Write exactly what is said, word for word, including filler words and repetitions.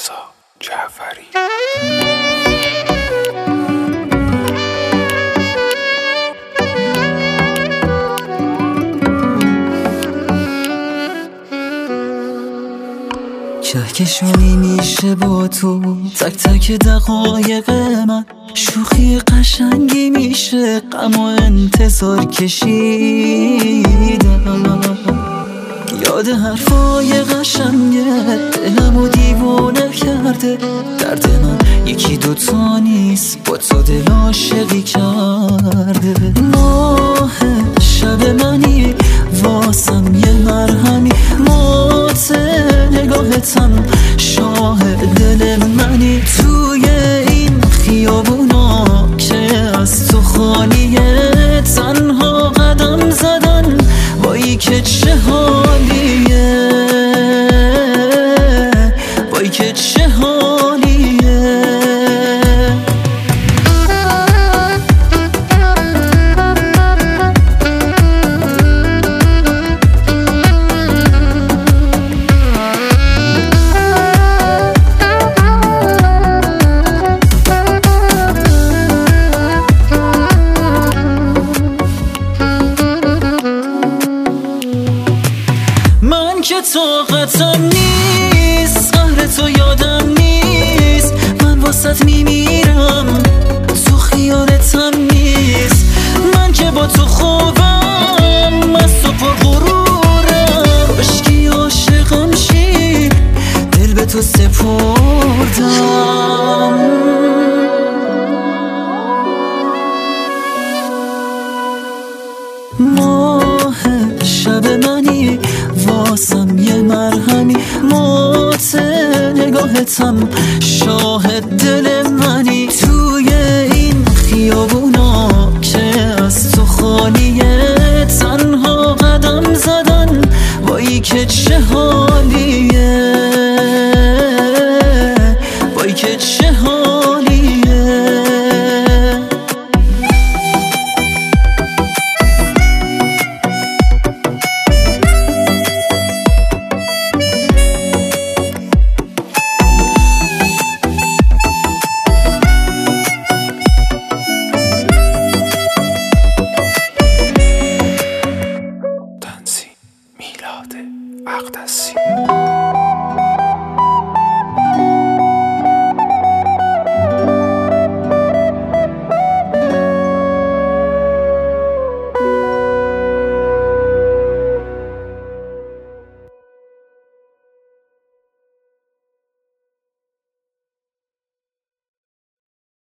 رضا جعفری. کهکشانی میشه با تو، تک تک دقایق من شوخی قشنگی میشه، غم و انتظار کشیدم. یاد حرفای قشنگت دلمو دیوونه کرده، درد من یکی دوتا نیست، با تو دل عاشقی کرده. ماه شب منی واسم یه مرهمی، موت نگاهتم شاهد دل منی. توی این خیابونا که از تو خالیه، تنها قدم زدن وای که چه حالیه، وای که چه حالیه. من که طاقتم نیست، قهر تو یادم نیست، من واسط میمیرم تو خیالتم نیست. من که با تو خوبم، از تو پر غرورم، عشقی عاشقم شی، دل به تو سپردم. ماه شب منی واسم یه مرهمی، موت نگاهتم شاهد دل من.